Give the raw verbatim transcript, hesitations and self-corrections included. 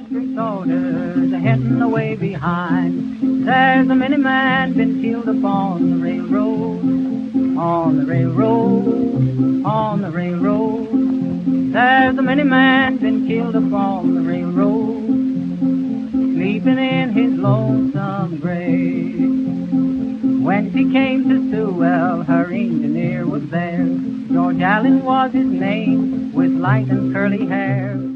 district's orders are heading away behind. There's a many man been killed upon the railroad, on the railroad, on the railroad. There's a many man been killed upon the railroad, sleeping in his lonesome grave. When she came to Sewell, her engineer was there. George Allen was his name, with light and curly hair.